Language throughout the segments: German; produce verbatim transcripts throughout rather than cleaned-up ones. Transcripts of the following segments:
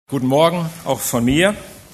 Guten Morgen, auch von mir.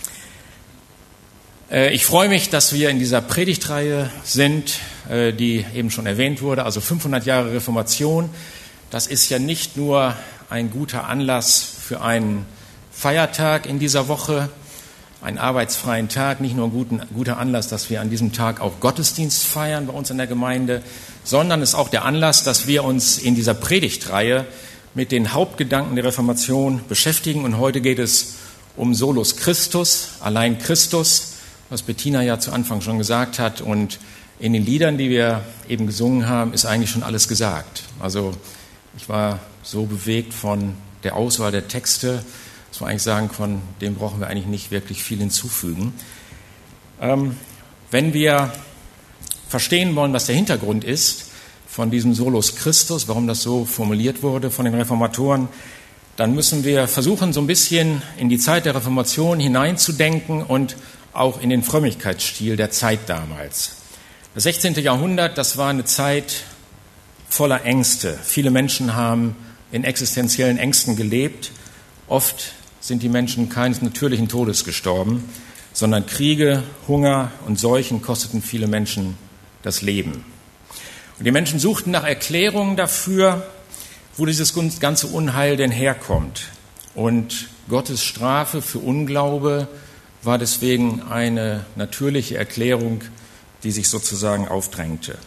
Ich freue mich, dass wir in dieser Predigtreihe sind, die eben schon erwähnt wurde, also fünfhundert Jahre Reformation. Das ist ja nicht nur ein guter Anlass für einen Feiertag in dieser Woche, einen arbeitsfreien Tag, nicht nur ein guten, guter Anlass, dass wir an diesem Tag auch Gottesdienst feiern bei uns in der Gemeinde, sondern es ist auch der Anlass, dass wir uns in dieser Predigtreihe mit den Hauptgedanken der Reformation beschäftigen. Und heute geht es um Solus Christus, allein Christus, was Bettina ja zu Anfang schon gesagt hat. Und in den Liedern, die wir eben gesungen haben, ist eigentlich schon alles gesagt. Also ich war so bewegt von der Auswahl der Texte, dass wir eigentlich sagen, von dem brauchen wir eigentlich nicht wirklich viel hinzufügen. Ähm, wenn wir verstehen wollen, was der Hintergrund ist von diesem Solus Christus, warum das so formuliert wurde von den Reformatoren, dann müssen wir versuchen, so ein bisschen in die Zeit der Reformation hineinzudenken und auch in den Frömmigkeitsstil der Zeit damals. Das sechzehnte Jahrhundert, das war eine Zeit voller Ängste. Viele Menschen haben in existenziellen Ängsten gelebt. Oft sind die Menschen keines natürlichen Todes gestorben, sondern Kriege, Hunger und Seuchen kosteten viele Menschen das Leben. Und die Menschen suchten nach Erklärungen dafür, wo dieses ganze Unheil denn herkommt. Und Gottes Strafe für Unglaube war deswegen eine natürliche Erklärung, die sich sozusagen aufdrängte.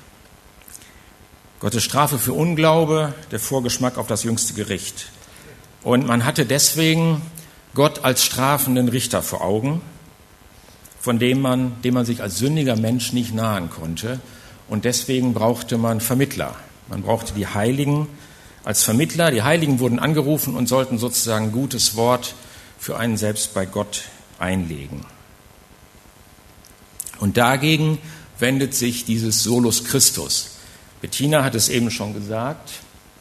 Gottes Strafe für Unglaube, der Vorgeschmack auf das jüngste Gericht. Und man hatte deswegen Gott als strafenden Richter vor Augen, von dem man, dem man sich als sündiger Mensch nicht nahen konnte. Und deswegen brauchte man Vermittler. Man brauchte die Heiligen als Vermittler. Die Heiligen wurden angerufen und sollten sozusagen ein gutes Wort für einen selbst bei Gott einlegen. Und dagegen wendet sich dieses Solus Christus. Bettina hat es eben schon gesagt.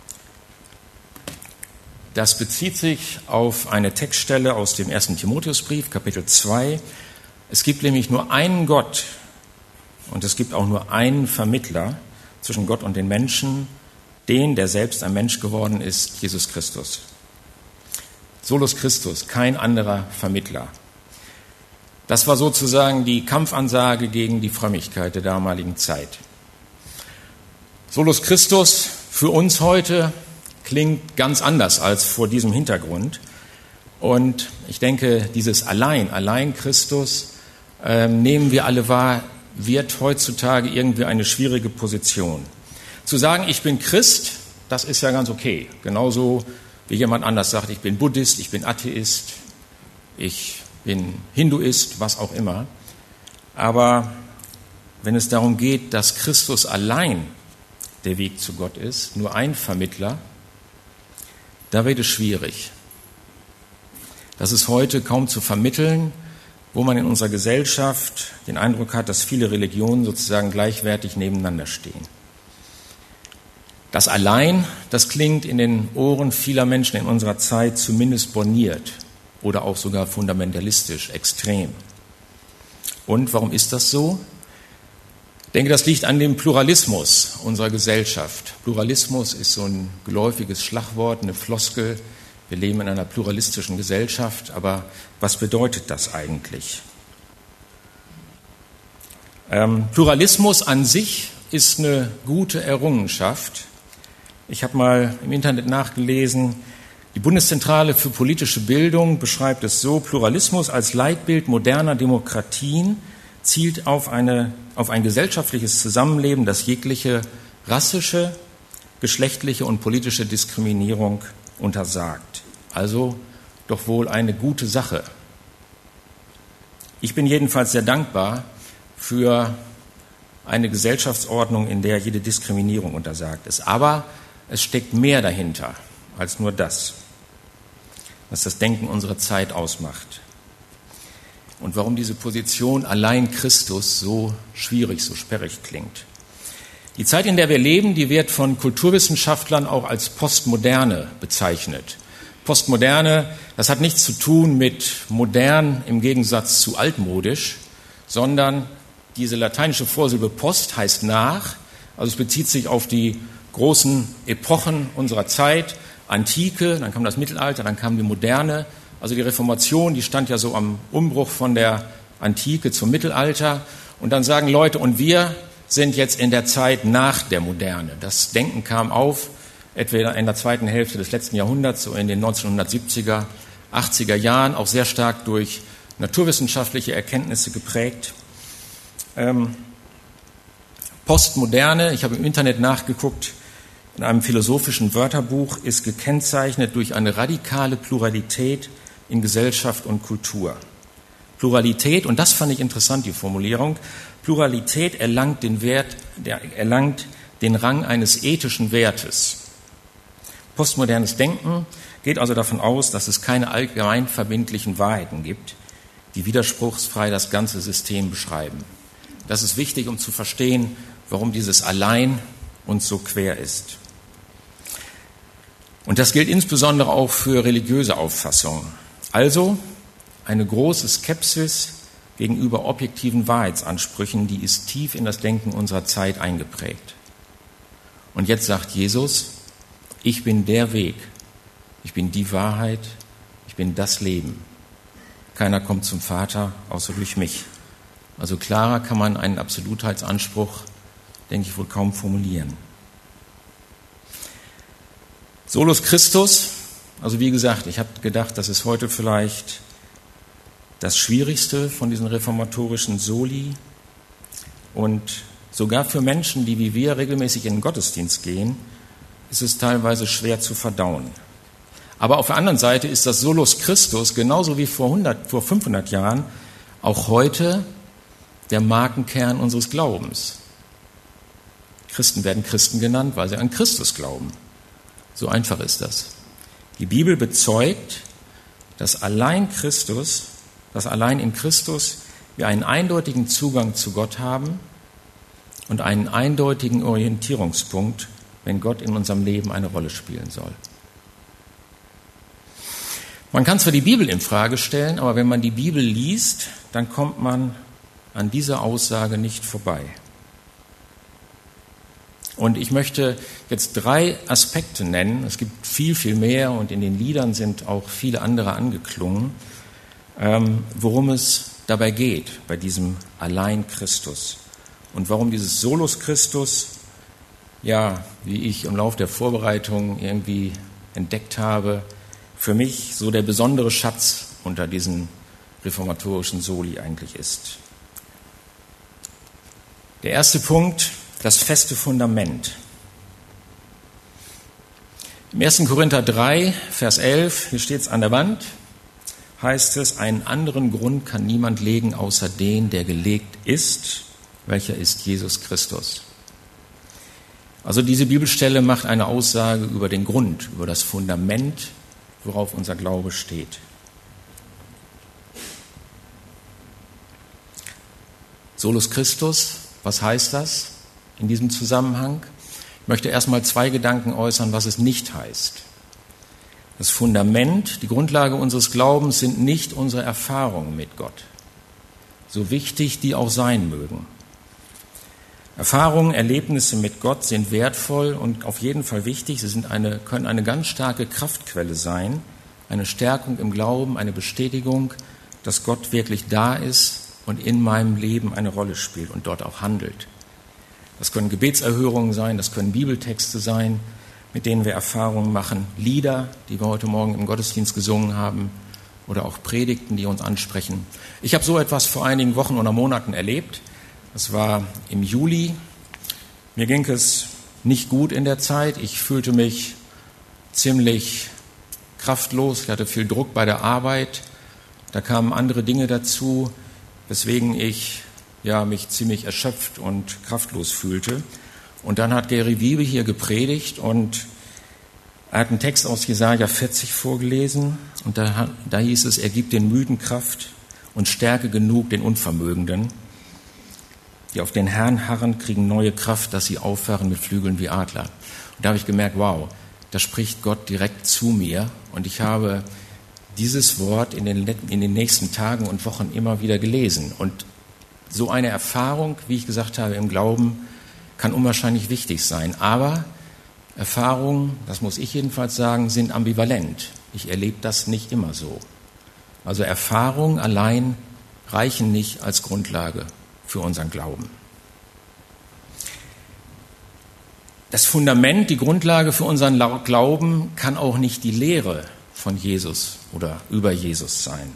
Das bezieht sich auf eine Textstelle aus dem ersten Timotheusbrief, Kapitel zwei. Es gibt nämlich nur einen Gott und es gibt auch nur einen Vermittler zwischen Gott und den Menschen, den, der selbst ein Mensch geworden ist, Jesus Christus. Solus Christus, kein anderer Vermittler. Das war sozusagen die Kampfansage gegen die Frömmigkeit der damaligen Zeit. Solus Christus für uns heute klingt ganz anders als vor diesem Hintergrund. Und ich denke, dieses Allein, allein Christus, äh, nehmen wir alle wahr, wird heutzutage irgendwie eine schwierige Position. Zu sagen, ich bin Christ, das ist ja ganz okay. Genauso wie jemand anders sagt, ich bin Buddhist, ich bin Atheist, ich bin Hinduist, was auch immer. Aber wenn es darum geht, dass Christus allein der Weg zu Gott ist, nur ein Vermittler, da wird es schwierig. Das ist heute kaum zu vermitteln, wo man in unserer Gesellschaft den Eindruck hat, dass viele Religionen sozusagen gleichwertig nebeneinander stehen. Das allein, das klingt in den Ohren vieler Menschen in unserer Zeit zumindest borniert oder auch sogar fundamentalistisch, extrem. Und warum ist das so? Ich denke, das liegt an dem Pluralismus unserer Gesellschaft. Pluralismus ist so ein geläufiges Schlagwort, eine Floskel. Wir leben in einer pluralistischen Gesellschaft, aber was bedeutet das eigentlich? Ähm, Pluralismus an sich ist eine gute Errungenschaft. Ich habe mal im Internet nachgelesen, die Bundeszentrale für politische Bildung beschreibt es so: Pluralismus als Leitbild moderner Demokratien zielt auf, eine, auf ein gesellschaftliches Zusammenleben, das jegliche rassische, geschlechtliche und politische Diskriminierung untersagt. Also doch wohl eine gute Sache. Ich bin jedenfalls sehr dankbar für eine Gesellschaftsordnung, in der jede Diskriminierung untersagt ist. Aber es steckt mehr dahinter als nur das, was das Denken unserer Zeit ausmacht. Und warum diese Position allein Christus so schwierig, so sperrig klingt. Die Zeit, in der wir leben, die wird von Kulturwissenschaftlern auch als Postmoderne bezeichnet. Postmoderne, das hat nichts zu tun mit modern im Gegensatz zu altmodisch, sondern diese lateinische Vorsilbe post heißt nach, also es bezieht sich auf die großen Epochen unserer Zeit, Antike, dann kam das Mittelalter, dann kam die Moderne Also die Reformation, die stand ja so am Umbruch von der Antike zum Mittelalter. Und dann sagen Leute, und wir sind jetzt in der Zeit nach der Moderne. Das Denken kam auf, etwa in der zweiten Hälfte des letzten Jahrhunderts, so in den neunzehnhundertsiebziger, achtziger Jahren, auch sehr stark durch naturwissenschaftliche Erkenntnisse geprägt. Ähm, Postmoderne, ich habe im Internet nachgeguckt, in einem philosophischen Wörterbuch ist gekennzeichnet durch eine radikale Pluralität in Gesellschaft und Kultur. Pluralität, und das fand ich interessant, die Formulierung, Pluralität erlangt den Wert, der erlangt den Rang eines ethischen Wertes. Postmodernes Denken geht also davon aus, dass es keine allgemein verbindlichen Wahrheiten gibt, die widerspruchsfrei das ganze System beschreiben. Das ist wichtig, um zu verstehen, warum dieses Allein uns so quer ist. Und das gilt insbesondere auch für religiöse Auffassungen. Also eine große Skepsis gegenüber objektiven Wahrheitsansprüchen, die ist tief in das Denken unserer Zeit eingeprägt. Und jetzt sagt Jesus, ich bin der Weg, ich bin die Wahrheit, ich bin das Leben. Keiner kommt zum Vater, außer durch mich. Also klarer kann man einen Absolutheitsanspruch, denke ich, wohl kaum formulieren. Solus Christus, also wie gesagt, ich habe gedacht, das ist heute vielleicht das Schwierigste von diesen reformatorischen Soli. Und sogar für Menschen, die wie wir regelmäßig in den Gottesdienst gehen, ist es teilweise schwer zu verdauen. Aber auf der anderen Seite ist das Solus Christus genauso wie vor, hundert, vor fünfhundert Jahren auch heute der Markenkern unseres Glaubens. Christen werden Christen genannt, weil sie an Christus glauben. So einfach ist das. Die Bibel bezeugt, dass allein Christus, dass allein in Christus wir einen eindeutigen Zugang zu Gott haben und einen eindeutigen Orientierungspunkt, wenn Gott in unserem Leben eine Rolle spielen soll. Man kann zwar die Bibel in Frage stellen, aber wenn man die Bibel liest, dann kommt man an dieser Aussage nicht vorbei. Und ich möchte jetzt drei Aspekte nennen. Es gibt viel, viel mehr und in den Liedern sind auch viele andere angeklungen, ähm, worum es dabei geht, bei diesem Allein Christus. Und warum dieses Solus Christus, ja, wie ich im Laufe der Vorbereitung irgendwie entdeckt habe, für mich so der besondere Schatz unter diesen reformatorischen Soli eigentlich ist. Der erste Punkt, das feste Fundament. Im ersten Korinther drei, Vers elf, hier steht es an der Wand, heißt es, einen anderen Grund kann niemand legen, außer den, der gelegt ist, welcher ist Jesus Christus. Also diese Bibelstelle macht eine Aussage über den Grund, über das Fundament, worauf unser Glaube steht. Solus Christus, was heißt das in diesem Zusammenhang? Ich möchte erstmal zwei Gedanken äußern, was es nicht heißt. Das Fundament, die Grundlage unseres Glaubens sind nicht unsere Erfahrungen mit Gott, so wichtig die auch sein mögen. Erfahrungen, Erlebnisse mit Gott sind wertvoll und auf jeden Fall wichtig. Sie sind eine, können eine ganz starke Kraftquelle sein, eine Stärkung im Glauben, eine Bestätigung, dass Gott wirklich da ist und in meinem Leben eine Rolle spielt und dort auch handelt. Das können Gebetserhörungen sein, das können Bibeltexte sein, mit denen wir Erfahrungen machen, Lieder, die wir heute Morgen im Gottesdienst gesungen haben, oder auch Predigten, die uns ansprechen. Ich habe so etwas vor einigen Wochen oder Monaten erlebt. Das war im Juli. Mir ging es nicht gut in der Zeit. Ich fühlte mich ziemlich kraftlos. Ich hatte viel Druck bei der Arbeit. Da kamen andere Dinge dazu, weswegen ich ja, mich ziemlich erschöpft und kraftlos fühlte. Und dann hat Gary Wiebe hier gepredigt und er hat einen Text aus Jesaja vierzig vorgelesen. Und da, da hieß es, er gibt den Müden Kraft und Stärke genug den Unvermögenden. Die auf den Herrn harren, kriegen neue Kraft, dass sie auffahren mit Flügeln wie Adler. Und da habe ich gemerkt, wow, da spricht Gott direkt zu mir. Und ich habe dieses Wort in den, in den nächsten Tagen und Wochen immer wieder gelesen. Und so eine Erfahrung, wie ich gesagt habe, im Glauben, kann unwahrscheinlich wichtig sein. Aber Erfahrungen, das muss ich jedenfalls sagen, sind ambivalent. Ich erlebe das nicht immer so. Also Erfahrungen allein reichen nicht als Grundlage für unseren Glauben. Das Fundament, die Grundlage für unseren Glauben kann auch nicht die Lehre von Jesus oder über Jesus sein.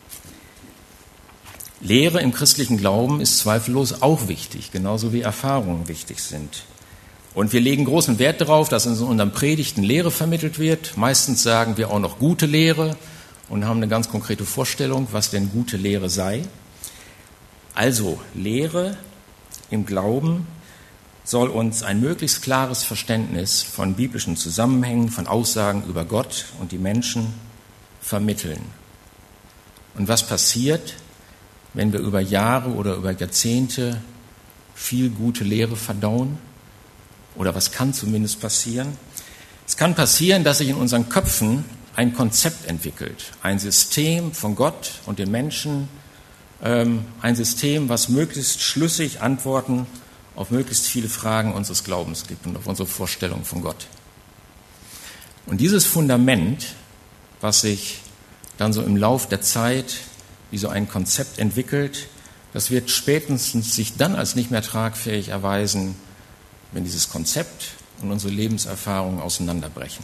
Lehre im christlichen Glauben ist zweifellos auch wichtig, genauso wie Erfahrungen wichtig sind. Und wir legen großen Wert darauf, dass in unseren Predigten Lehre vermittelt wird. Meistens sagen wir auch noch gute Lehre und haben eine ganz konkrete Vorstellung, was denn gute Lehre sei. Also Lehre im Glauben soll uns ein möglichst klares Verständnis von biblischen Zusammenhängen, von Aussagen über Gott und die Menschen vermitteln. Und was passiert, wenn wir über Jahre oder über Jahrzehnte viel gute Lehre verdauen? Oder was kann zumindest passieren? Es kann passieren, dass sich in unseren Köpfen ein Konzept entwickelt, ein System von Gott und den Menschen, ähm, ein System, was möglichst schlüssig Antworten auf möglichst viele Fragen unseres Glaubens gibt und auf unsere Vorstellung von Gott. Und dieses Fundament, was sich dann so im Lauf der Zeit wie so ein Konzept entwickelt, das wird spätestens sich dann als nicht mehr tragfähig erweisen, wenn dieses Konzept und unsere Lebenserfahrungen auseinanderbrechen.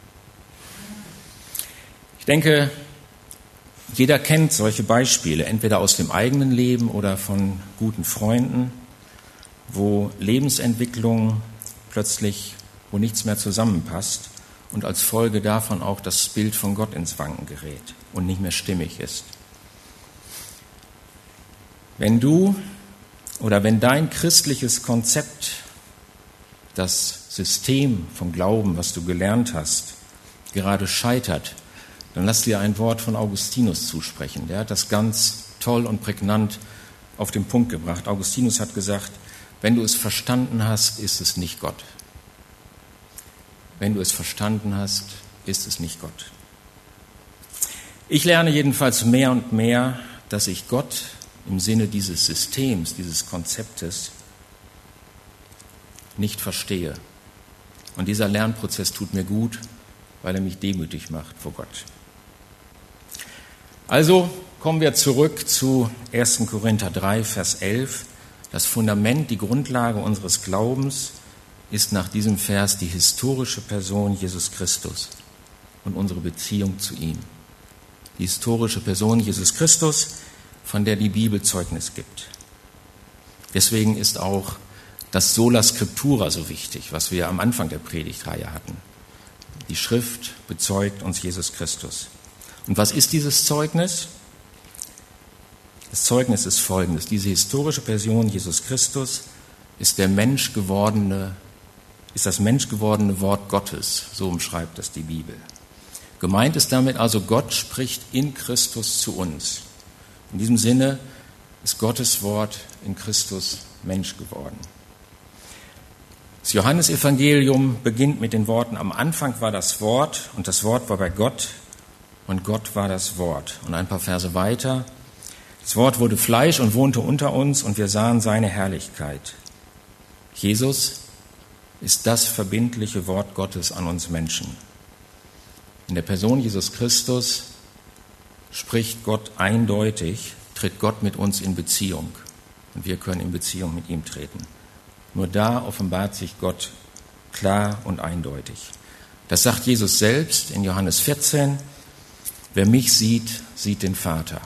Ich denke, jeder kennt solche Beispiele, entweder aus dem eigenen Leben oder von guten Freunden, wo Lebensentwicklung plötzlich, wo nichts mehr zusammenpasst und als Folge davon auch das Bild von Gott ins Wanken gerät und nicht mehr stimmig ist. Wenn du oder wenn dein christliches Konzept, das System vom Glauben, was du gelernt hast, gerade scheitert, dann lass dir ein Wort von Augustinus zusprechen. Der hat das ganz toll und prägnant auf den Punkt gebracht. Augustinus hat gesagt, wenn du es verstanden hast, ist es nicht Gott. Wenn du es verstanden hast, ist es nicht Gott. Ich lerne jedenfalls mehr und mehr, dass ich Gott im Sinne dieses Systems, dieses Konzeptes nicht verstehe. Und dieser Lernprozess tut mir gut, weil er mich demütig macht vor Gott. Also kommen wir zurück zu ersten Korinther drei, Vers elf. Das Fundament, die Grundlage unseres Glaubens ist nach diesem Vers die historische Person Jesus Christus und unsere Beziehung zu ihm. Die historische Person Jesus Christus, von der die Bibel Zeugnis gibt. Deswegen ist auch das Sola Scriptura so wichtig, was wir am Anfang der Predigtreihe hatten. Die Schrift bezeugt uns Jesus Christus. Und was ist dieses Zeugnis? Das Zeugnis ist folgendes. Diese historische Person Jesus Christus ist der menschgewordene, ist das menschgewordene Wort Gottes. So umschreibt das die Bibel. Gemeint ist damit also, Gott spricht in Christus zu uns. In diesem Sinne ist Gottes Wort in Christus Mensch geworden. Das Johannesevangelium beginnt mit den Worten, am Anfang war das Wort und das Wort war bei Gott und Gott war das Wort. Und ein paar Verse weiter, das Wort wurde Fleisch und wohnte unter uns und wir sahen seine Herrlichkeit. Jesus ist das verbindliche Wort Gottes an uns Menschen. In der Person Jesus Christus spricht Gott eindeutig, tritt Gott mit uns in Beziehung und wir können in Beziehung mit ihm treten. Nur da offenbart sich Gott klar und eindeutig. Das sagt Jesus selbst in Johannes vierzehn. Wer mich sieht, sieht den Vater.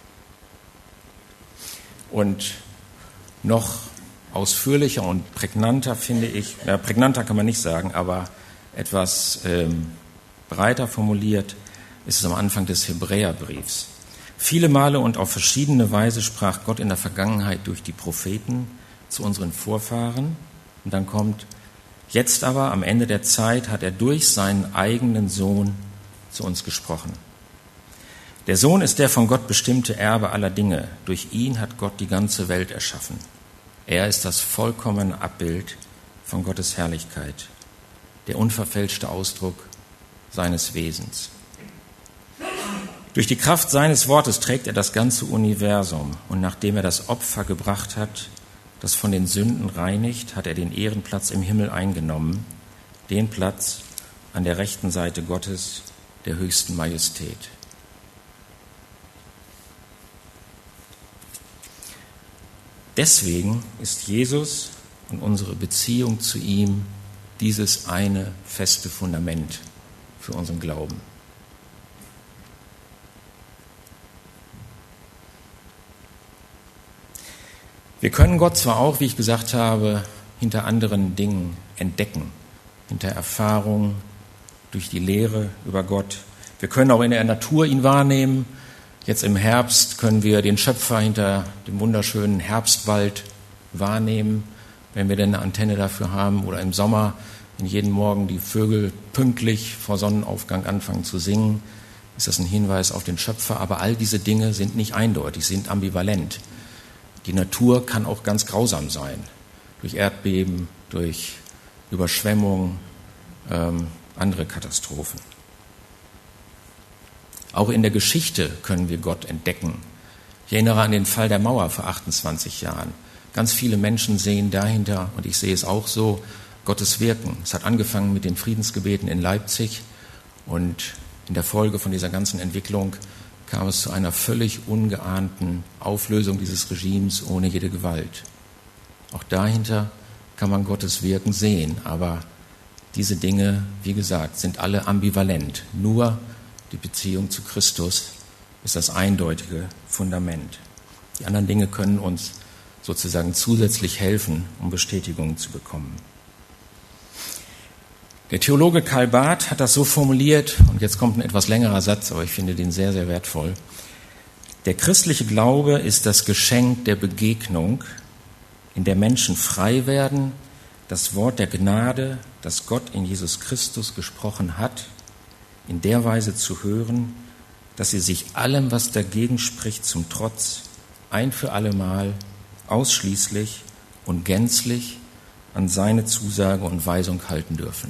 Und noch ausführlicher und prägnanter finde ich, na, prägnanter kann man nicht sagen, aber etwas ähm, breiter formuliert ist es am Anfang des Hebräerbriefs. Viele Male und auf verschiedene Weise sprach Gott in der Vergangenheit durch die Propheten zu unseren Vorfahren. Und dann kommt, jetzt aber am Ende der Zeit hat er durch seinen eigenen Sohn zu uns gesprochen. Der Sohn ist der von Gott bestimmte Erbe aller Dinge. Durch ihn hat Gott die ganze Welt erschaffen. Er ist das vollkommene Abbild von Gottes Herrlichkeit, der unverfälschte Ausdruck seines Wesens. Durch die Kraft seines Wortes trägt er das ganze Universum. Und nachdem er das Opfer gebracht hat, das von den Sünden reinigt, hat er den Ehrenplatz im Himmel eingenommen, den Platz an der rechten Seite Gottes, der höchsten Majestät. Deswegen ist Jesus und unsere Beziehung zu ihm dieses eine feste Fundament für unseren Glauben. Wir können Gott zwar auch, wie ich gesagt habe, hinter anderen Dingen entdecken, hinter Erfahrungen, durch die Lehre über Gott. Wir können auch in der Natur ihn wahrnehmen. Jetzt im Herbst können wir den Schöpfer hinter dem wunderschönen Herbstwald wahrnehmen, wenn wir denn eine Antenne dafür haben. Oder im Sommer, wenn jeden Morgen die Vögel pünktlich vor Sonnenaufgang anfangen zu singen, ist das ein Hinweis auf den Schöpfer. Aber all diese Dinge sind nicht eindeutig, sind ambivalent. Die Natur kann auch ganz grausam sein, durch Erdbeben, durch Überschwemmungen, ähm, andere Katastrophen. Auch in der Geschichte können wir Gott entdecken. Ich erinnere an den Fall der Mauer vor achtundzwanzig Jahren. Ganz viele Menschen sehen dahinter, und ich sehe es auch so, Gottes Wirken. Es hat angefangen mit den Friedensgebeten in Leipzig und in der Folge von dieser ganzen Entwicklung kam es zu einer völlig ungeahnten Auflösung dieses Regimes ohne jede Gewalt. Auch dahinter kann man Gottes Wirken sehen, aber diese Dinge, wie gesagt, sind alle ambivalent. Nur die Beziehung zu Christus ist das eindeutige Fundament. Die anderen Dinge können uns sozusagen zusätzlich helfen, um Bestätigung zu bekommen. Der Theologe Karl Barth hat das so formuliert, und jetzt kommt ein etwas längerer Satz, aber ich finde den sehr, sehr wertvoll. Der christliche Glaube ist das Geschenk der Begegnung, in der Menschen frei werden, das Wort der Gnade, das Gott in Jesus Christus gesprochen hat, in der Weise zu hören, dass sie sich allem, was dagegen spricht, zum Trotz ein für allemal ausschließlich und gänzlich an seine Zusage und Weisung halten dürfen.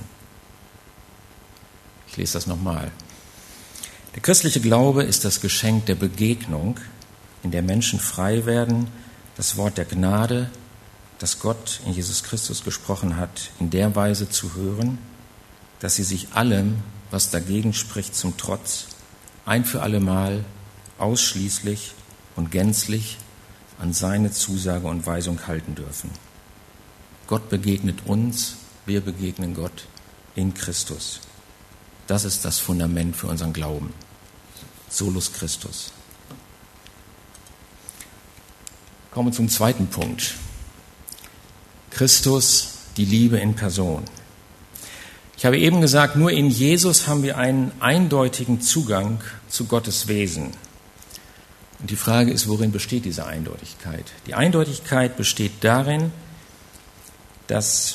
Ich lese das nochmal. Der christliche Glaube ist das Geschenk der Begegnung, in der Menschen frei werden, das Wort der Gnade, das Gott in Jesus Christus gesprochen hat, in der Weise zu hören, dass sie sich allem, was dagegen spricht, zum Trotz ein für allemal ausschließlich und gänzlich an seine Zusage und Weisung halten dürfen. Gott begegnet uns, wir begegnen Gott in Christus. Das ist das Fundament für unseren Glauben. Solus Christus. Kommen wir zum zweiten Punkt. Christus, die Liebe in Person. Ich habe eben gesagt, nur in Jesus haben wir einen eindeutigen Zugang zu Gottes Wesen. Und die Frage ist, worin besteht diese Eindeutigkeit? Die Eindeutigkeit besteht darin, dass,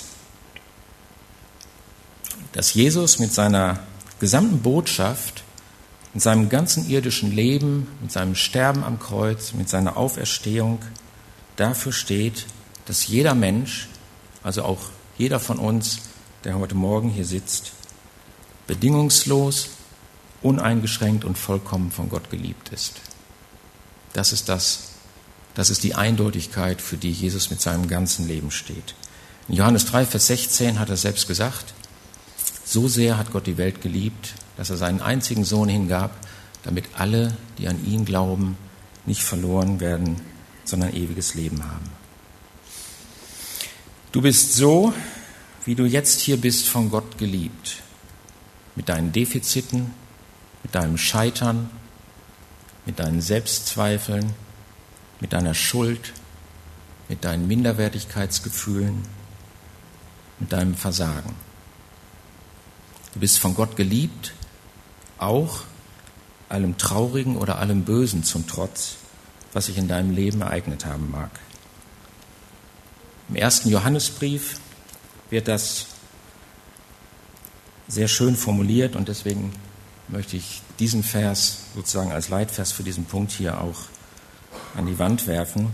dass Jesus mit seiner gesamten Botschaft, in seinem ganzen irdischen Leben, mit seinem Sterben am Kreuz, mit seiner Auferstehung dafür steht, dass jeder Mensch, also auch jeder von uns, der heute Morgen hier sitzt, bedingungslos, uneingeschränkt und vollkommen von Gott geliebt ist. Das ist das, das ist die Eindeutigkeit, für die Jesus mit seinem ganzen Leben steht. In Johannes drei, Vers sechzehn hat er selbst gesagt, so sehr hat Gott die Welt geliebt, dass er seinen einzigen Sohn hingab, damit alle, die an ihn glauben, nicht verloren werden, sondern ewiges Leben haben. Du bist so, wie du jetzt hier bist, von Gott geliebt. Mit deinen Defiziten, mit deinem Scheitern, mit deinen Selbstzweifeln, mit deiner Schuld, mit deinen Minderwertigkeitsgefühlen, mit deinem Versagen. Du bist von Gott geliebt, auch allem Traurigen oder allem Bösen zum Trotz, was sich in deinem Leben ereignet haben mag. Im ersten Johannesbrief wird das sehr schön formuliert und deswegen möchte ich diesen Vers sozusagen als Leitvers für diesen Punkt hier auch an die Wand werfen.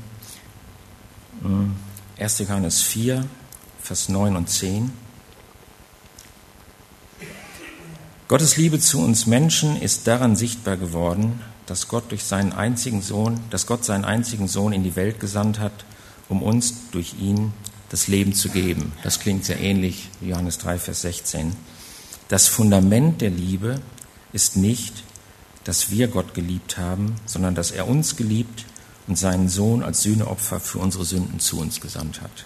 erster Johannes vier, Vers neun und zehn. Gottes Liebe zu uns Menschen ist daran sichtbar geworden, dass Gott durch seinen einzigen Sohn, dass Gott seinen einzigen Sohn in die Welt gesandt hat, um uns durch ihn das Leben zu geben. Das klingt sehr ähnlich wie Johannes drei, Vers sechzehn. Das Fundament der Liebe ist nicht, dass wir Gott geliebt haben, sondern dass er uns geliebt und seinen Sohn als Sühneopfer für unsere Sünden zu uns gesandt hat.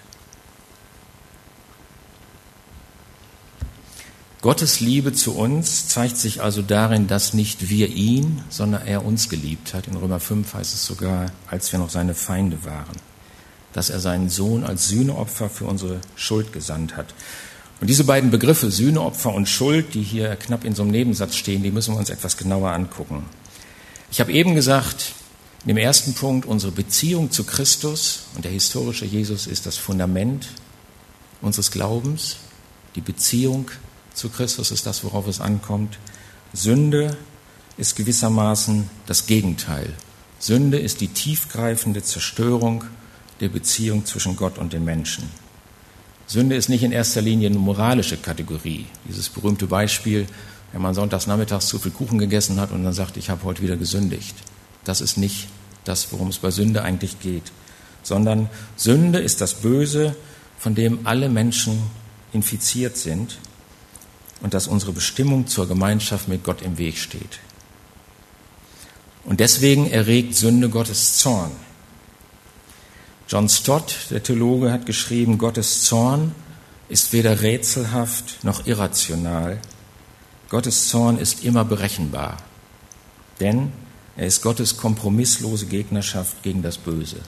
Gottes Liebe zu uns zeigt sich also darin, dass nicht wir ihn, sondern er uns geliebt hat. In Römer fünf heißt es sogar, als wir noch seine Feinde waren, dass er seinen Sohn als Sühneopfer für unsere Schuld gesandt hat. Und diese beiden Begriffe, Sühneopfer und Schuld, die hier knapp in so einem Nebensatz stehen, die müssen wir uns etwas genauer angucken. Ich habe eben gesagt, in dem ersten Punkt, unsere Beziehung zu Christus und der historische Jesus ist das Fundament unseres Glaubens. Die Beziehung zu Christus ist das, worauf es ankommt. Sünde ist gewissermaßen das Gegenteil. Sünde ist die tiefgreifende Zerstörung der Beziehung zwischen Gott und den Menschen. Sünde ist nicht in erster Linie eine moralische Kategorie. Dieses berühmte Beispiel, wenn man sonntags nachmittags zu viel Kuchen gegessen hat und dann sagt, ich habe heute wieder gesündigt. Das ist nicht das, worum es bei Sünde eigentlich geht, sondern Sünde ist das Böse, von dem alle Menschen infiziert sind und dass unsere Bestimmung zur Gemeinschaft mit Gott im Weg steht. Und deswegen erregt Sünde Gottes Zorn. John Stott, der Theologe, hat geschrieben, Gottes Zorn ist weder rätselhaft noch irrational. Gottes Zorn ist immer berechenbar, denn er ist Gottes kompromisslose Gegnerschaft gegen das Böse.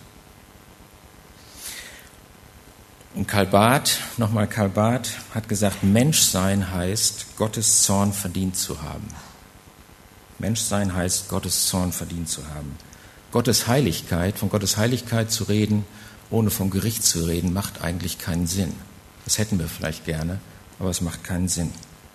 Und Karl Barth, nochmal Karl Barth, hat gesagt, Menschsein heißt, Gottes Zorn verdient zu haben. Menschsein heißt, Gottes Zorn verdient zu haben. Gottes Heiligkeit, von Gottes Heiligkeit zu reden, ohne vom Gericht zu reden, macht eigentlich keinen Sinn. Das hätten wir vielleicht gerne, aber es macht keinen Sinn.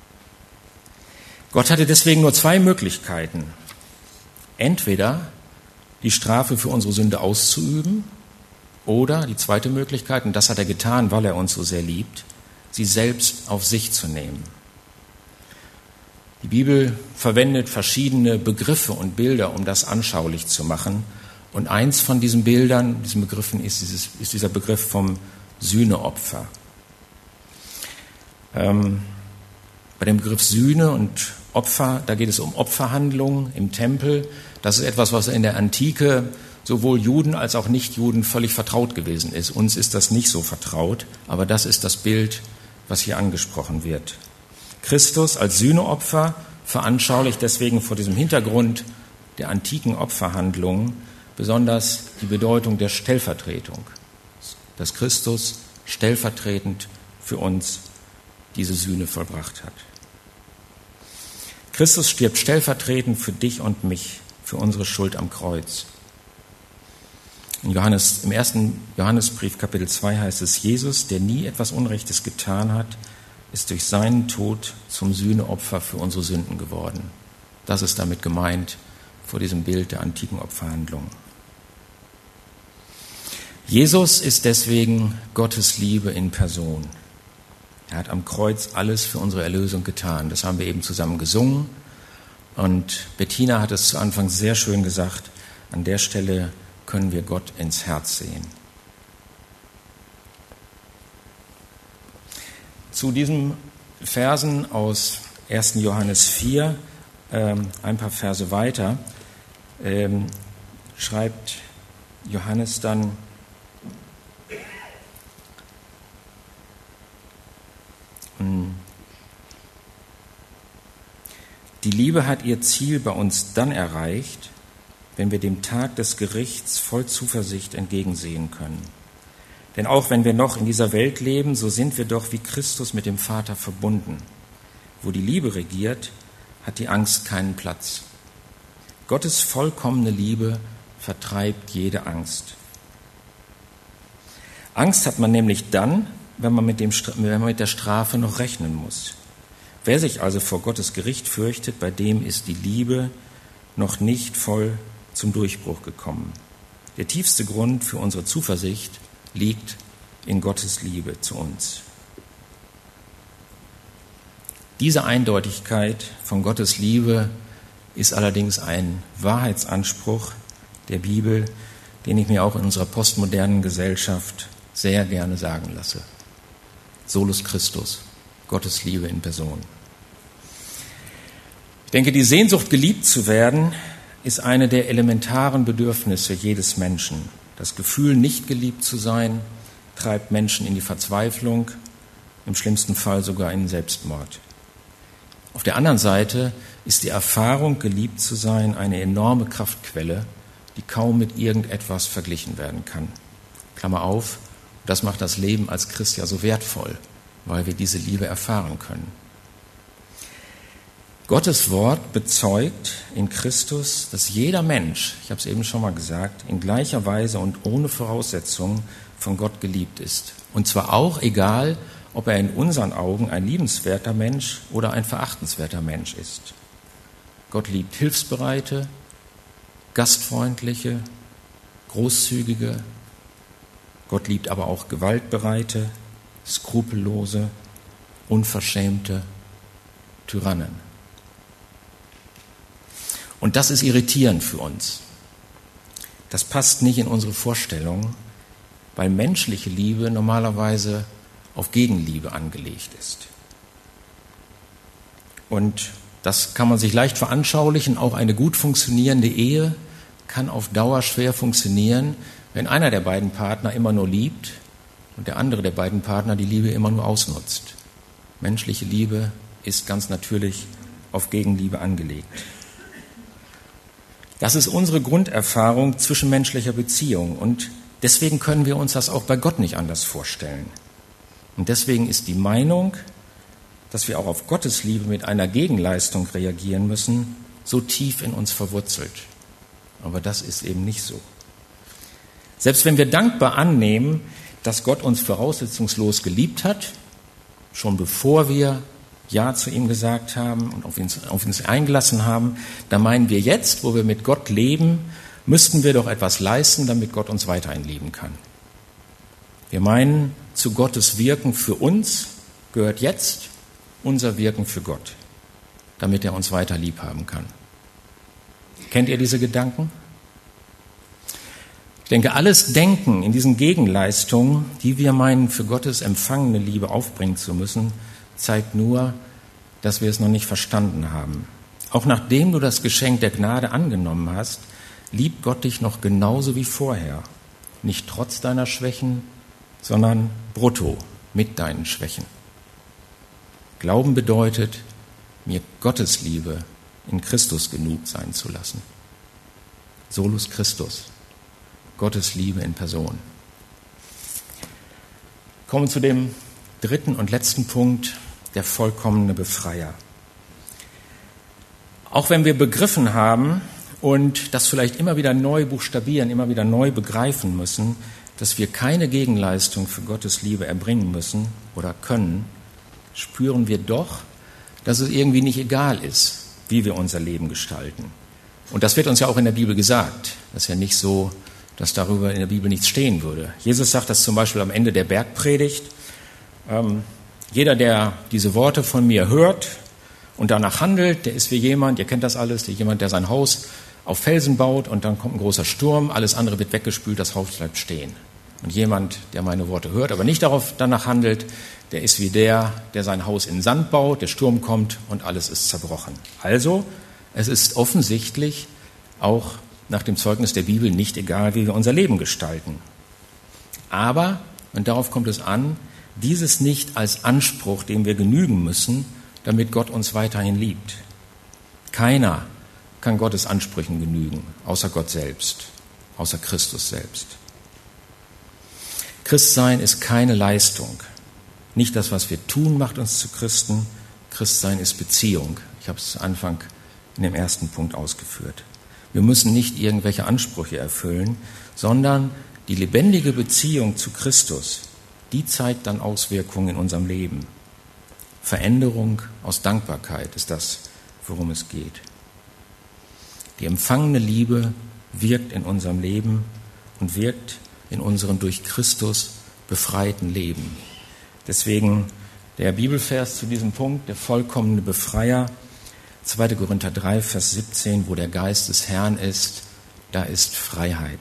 Gott hatte deswegen nur zwei Möglichkeiten. Entweder die Strafe für unsere Sünde auszuüben, oder die zweite Möglichkeit, und das hat er getan, weil er uns so sehr liebt, sie selbst auf sich zu nehmen. Die Bibel verwendet verschiedene Begriffe und Bilder, um das anschaulich zu machen. Und eins von diesen Bildern, diesen Begriffen, ist, dieses, ist dieser Begriff vom Sühneopfer. Ähm, bei dem Begriff Sühne und Opfer, da geht es um Opferhandlungen im Tempel. Das ist etwas, was in der Antike sowohl Juden als auch Nichtjuden völlig vertraut gewesen ist. Uns ist das nicht so vertraut, aber das ist das Bild, was hier angesprochen wird. Christus als Sühneopfer veranschaulicht deswegen vor diesem Hintergrund der antiken Opferhandlungen besonders die Bedeutung der Stellvertretung, dass Christus stellvertretend für uns diese Sühne vollbracht hat. Christus stirbt stellvertretend für dich und mich, für unsere Schuld am Kreuz. In Johannes, im ersten Johannesbrief, Kapitel zwei, heißt es, Jesus, der nie etwas Unrechtes getan hat, ist durch seinen Tod zum Sühneopfer für unsere Sünden geworden. Das ist damit gemeint vor diesem Bild der antiken Opferhandlung. Jesus ist deswegen Gottes Liebe in Person. Er hat am Kreuz alles für unsere Erlösung getan. Das haben wir eben zusammen gesungen. Und Bettina hat es zu Anfang sehr schön gesagt, an der Stelle können wir Gott ins Herz sehen. Zu diesen Versen aus ersten Johannes vier, ähm, ein paar Verse weiter, ähm, schreibt Johannes dann, die Liebe hat ihr Ziel bei uns dann erreicht, wenn wir dem Tag des Gerichts voll Zuversicht entgegensehen können. Denn auch wenn wir noch in dieser Welt leben, so sind wir doch wie Christus mit dem Vater verbunden. Wo die Liebe regiert, hat die Angst keinen Platz. Gottes vollkommene Liebe vertreibt jede Angst. Angst hat man nämlich dann, wenn man mit dem, wenn man mit der Strafe noch rechnen muss. Wer sich also vor Gottes Gericht fürchtet, bei dem ist die Liebe noch nicht voll zum Durchbruch gekommen. Der tiefste Grund für unsere Zuversicht liegt in Gottes Liebe zu uns. Diese Eindeutigkeit von Gottes Liebe ist allerdings ein Wahrheitsanspruch der Bibel, den ich mir auch in unserer postmodernen Gesellschaft sehr gerne sagen lasse. Solus Christus, Gottes Liebe in Person. Ich denke, die Sehnsucht, geliebt zu werden, ist eine der elementaren Bedürfnisse jedes Menschen. Das Gefühl, nicht geliebt zu sein, treibt Menschen in die Verzweiflung, im schlimmsten Fall sogar in Selbstmord. Auf der anderen Seite ist die Erfahrung, geliebt zu sein, eine enorme Kraftquelle, die kaum mit irgendetwas verglichen werden kann. Klammer auf, das macht das Leben als Christ ja so wertvoll, weil wir diese Liebe erfahren können. Gottes Wort bezeugt in Christus, dass jeder Mensch, ich habe es eben schon mal gesagt, in gleicher Weise und ohne Voraussetzungen von Gott geliebt ist. Und zwar auch egal, ob er in unseren Augen ein liebenswerter Mensch oder ein verachtenswerter Mensch ist. Gott liebt hilfsbereite, gastfreundliche, großzügige. Gott liebt aber auch gewaltbereite, skrupellose, unverschämte Tyrannen. Und das ist irritierend für uns. Das passt nicht in unsere Vorstellung, weil menschliche Liebe normalerweise auf Gegenliebe angelegt ist. Und das kann man sich leicht veranschaulichen. Auch eine gut funktionierende Ehe kann auf Dauer schwer funktionieren, wenn einer der beiden Partner immer nur liebt und der andere der beiden Partner die Liebe immer nur ausnutzt. Menschliche Liebe ist ganz natürlich auf Gegenliebe angelegt. Das ist unsere Grunderfahrung zwischenmenschlicher Beziehung und deswegen können wir uns das auch bei Gott nicht anders vorstellen. Und deswegen ist die Meinung, dass wir auch auf Gottes Liebe mit einer Gegenleistung reagieren müssen, so tief in uns verwurzelt. Aber das ist eben nicht so. Selbst wenn wir dankbar annehmen, dass Gott uns voraussetzungslos geliebt hat, schon bevor wir Ja zu ihm gesagt haben und auf uns, auf uns eingelassen haben, da meinen wir jetzt, wo wir mit Gott leben, müssten wir doch etwas leisten, damit Gott uns weiterhin lieben kann. Wir meinen, zu Gottes Wirken für uns gehört jetzt unser Wirken für Gott, damit er uns weiter lieb haben kann. Kennt ihr diese Gedanken? Ich denke, alles Denken in diesen Gegenleistungen, die wir meinen, für Gottes empfangene Liebe aufbringen zu müssen, zeigt nur, dass wir es noch nicht verstanden haben. Auch nachdem du das Geschenk der Gnade angenommen hast, liebt Gott dich noch genauso wie vorher. Nicht trotz deiner Schwächen, sondern brutto mit deinen Schwächen. Glauben bedeutet, mir Gottes Liebe in Christus genug sein zu lassen. Solus Christus, Gottes Liebe in Person. Kommen wir zu dem dritten und letzten Punkt, der vollkommene Befreier. Auch wenn wir begriffen haben und das vielleicht immer wieder neu buchstabieren, immer wieder neu begreifen müssen, dass wir keine Gegenleistung für Gottes Liebe erbringen müssen oder können, spüren wir doch, dass es irgendwie nicht egal ist, wie wir unser Leben gestalten. Und das wird uns ja auch in der Bibel gesagt. Das ist ja nicht so, dass darüber in der Bibel nichts stehen würde. Jesus sagt das zum Beispiel am Ende der Bergpredigt. Ähm, jeder, der diese Worte von mir hört und danach handelt, der ist wie jemand, ihr kennt das alles, der jemand, der sein Haus auf Felsen baut und dann kommt ein großer Sturm, alles andere wird weggespült, das Haus bleibt stehen. Und jemand, der meine Worte hört, aber nicht darauf danach handelt, der ist wie der, der sein Haus in Sand baut, der Sturm kommt und alles ist zerbrochen. Also, es ist offensichtlich auch nach dem Zeugnis der Bibel nicht egal, wie wir unser Leben gestalten. Aber, und darauf kommt es an, dieses nicht als Anspruch, dem wir genügen müssen, damit Gott uns weiterhin liebt. Keiner kann Gottes Ansprüchen genügen, außer Gott selbst, außer Christus selbst. Christsein ist keine Leistung. Nicht das, was wir tun, macht uns zu Christen. Christsein ist Beziehung. Ich habe es zu Anfang in dem ersten Punkt ausgeführt. Wir müssen nicht irgendwelche Ansprüche erfüllen, sondern die lebendige Beziehung zu Christus, die zeigt dann Auswirkungen in unserem Leben. Veränderung aus Dankbarkeit ist das, worum es geht. Die empfangene Liebe wirkt in unserem Leben und wirkt in unserem durch Christus befreiten Leben. Deswegen der Bibelvers zu diesem Punkt, der vollkommene Befreier, zweiter Korinther drei, Vers siebzehn, wo der Geist des Herrn ist, da ist Freiheit.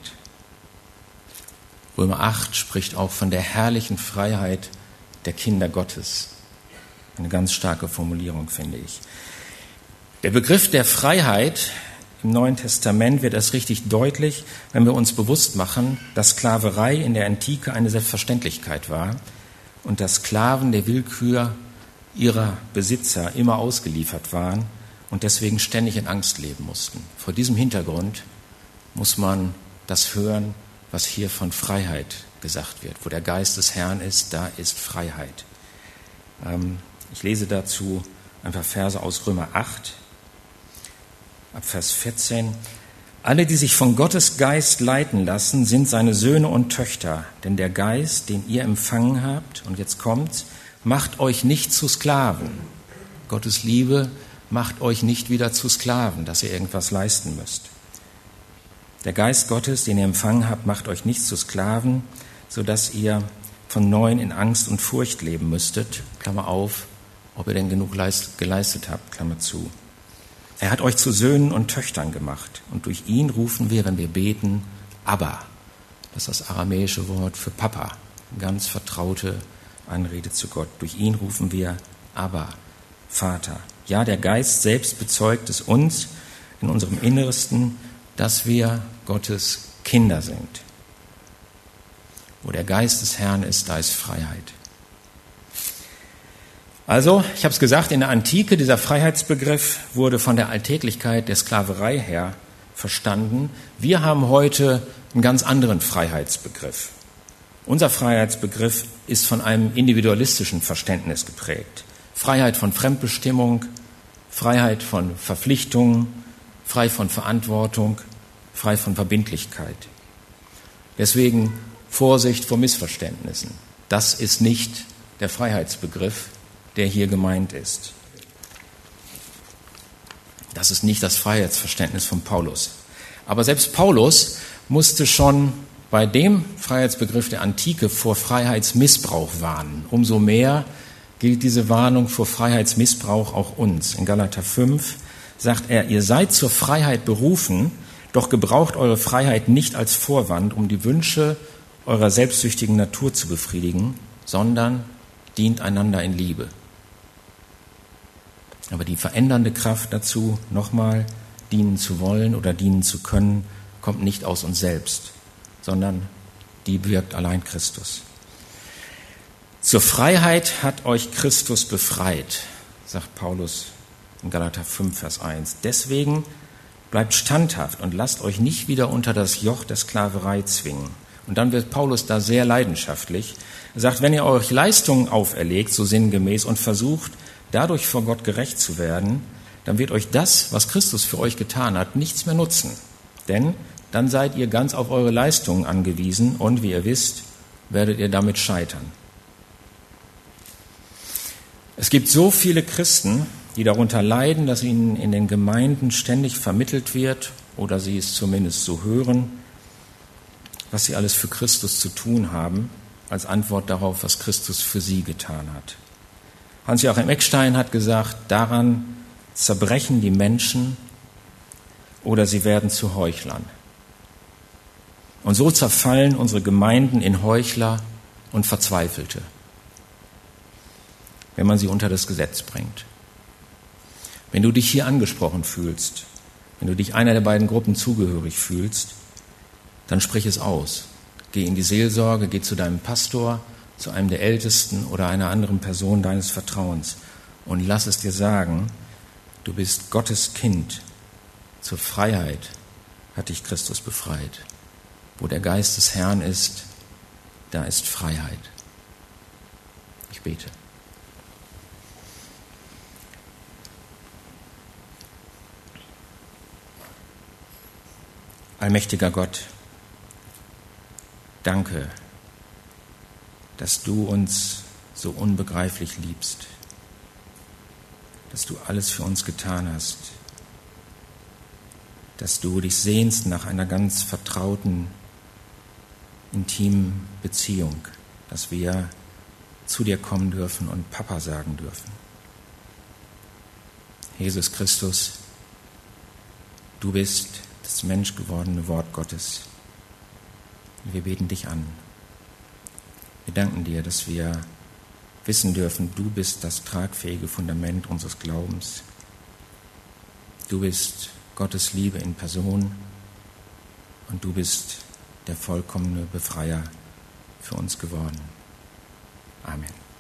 Römer acht spricht auch von der herrlichen Freiheit der Kinder Gottes. Eine ganz starke Formulierung, finde ich. Der Begriff der Freiheit im Neuen Testament wird das richtig deutlich, wenn wir uns bewusst machen, dass Sklaverei in der Antike eine Selbstverständlichkeit war und dass Sklaven der Willkür ihrer Besitzer immer ausgeliefert waren und deswegen ständig in Angst leben mussten. Vor diesem Hintergrund muss man das hören, was hier von Freiheit gesagt wird. Wo der Geist des Herrn ist, da ist Freiheit. Ähm, ich lese dazu ein paar Verse aus Römer acht. Ab Vers vierzehn. Alle, die sich von Gottes Geist leiten lassen, sind seine Söhne und Töchter. Denn der Geist, den ihr empfangen habt, und jetzt kommt's, macht euch nicht zu Sklaven. Gottes Liebe macht euch nicht wieder zu Sklaven, dass ihr irgendwas leisten müsst. Der Geist Gottes, den ihr empfangen habt, macht euch nicht zu Sklaven, sodass ihr von neuem in Angst und Furcht leben müsstet. Klammer auf, ob ihr denn genug leist, geleistet habt, Klammer zu. Er hat euch zu Söhnen und Töchtern gemacht. Und durch ihn rufen wir, wenn wir beten, Abba. Das ist das aramäische Wort für Papa. Eine ganz vertraute Anrede zu Gott. Durch ihn rufen wir Abba, Vater. Ja, der Geist selbst bezeugt es uns in unserem Innersten, dass wir Gottes Kinder sind. Wo der Geist des Herrn ist, da ist Freiheit. Also, ich habe es gesagt, in der Antike, dieser Freiheitsbegriff wurde von der Alltäglichkeit der Sklaverei her verstanden. Wir haben heute einen ganz anderen Freiheitsbegriff. Unser Freiheitsbegriff ist von einem individualistischen Verständnis geprägt. Freiheit von Fremdbestimmung, Freiheit von Verpflichtungen, frei von Verantwortung, frei von Verbindlichkeit. Deswegen Vorsicht vor Missverständnissen. Das ist nicht der Freiheitsbegriff, der hier gemeint ist. Das ist nicht das Freiheitsverständnis von Paulus. Aber selbst Paulus musste schon bei dem Freiheitsbegriff der Antike vor Freiheitsmissbrauch warnen. Umso mehr gilt diese Warnung vor Freiheitsmissbrauch auch uns. In Galater fünf sagt er, ihr seid zur Freiheit berufen, doch gebraucht eure Freiheit nicht als Vorwand, um die Wünsche eurer selbstsüchtigen Natur zu befriedigen, sondern dient einander in Liebe. Aber die verändernde Kraft dazu, nochmal dienen zu wollen oder dienen zu können, kommt nicht aus uns selbst, sondern die wirkt allein Christus. Zur Freiheit hat euch Christus befreit, sagt Paulus in Galater fünf, Vers eins. Deswegen bleibt standhaft und lasst euch nicht wieder unter das Joch der Sklaverei zwingen. Und dann wird Paulus da sehr leidenschaftlich. Er sagt, wenn ihr euch Leistungen auferlegt, so sinngemäß, und versucht, dadurch vor Gott gerecht zu werden, dann wird euch das, was Christus für euch getan hat, nichts mehr nutzen. Denn dann seid ihr ganz auf eure Leistungen angewiesen und, wie ihr wisst, werdet ihr damit scheitern. Es gibt so viele Christen, die darunter leiden, dass ihnen in den Gemeinden ständig vermittelt wird, oder sie es zumindest so hören, was sie alles für Christus zu tun haben, als Antwort darauf, was Christus für sie getan hat. Hans-Joachim Eckstein hat gesagt, daran zerbrechen die Menschen oder sie werden zu Heuchlern. Und so zerfallen unsere Gemeinden in Heuchler und Verzweifelte, wenn man sie unter das Gesetz bringt. Wenn du dich hier angesprochen fühlst, wenn du dich einer der beiden Gruppen zugehörig fühlst, dann sprich es aus. Geh in die Seelsorge, geh zu deinem Pastor, zu einem der Ältesten oder einer anderen Person deines Vertrauens und lass es dir sagen, du bist Gottes Kind. Zur Freiheit hat dich Christus befreit. Wo der Geist des Herrn ist, da ist Freiheit. Ich bete. Allmächtiger Gott, danke, dass du uns so unbegreiflich liebst, dass du alles für uns getan hast, dass du dich sehnst nach einer ganz vertrauten, intimen Beziehung, dass wir zu dir kommen dürfen und Papa sagen dürfen. Jesus Christus, du bist das menschgewordene Wort Gottes. Wir beten dich an. Wir danken dir, dass wir wissen dürfen, du bist das tragfähige Fundament unseres Glaubens. Du bist Gottes Liebe in Person und du bist der vollkommene Befreier für uns geworden. Amen.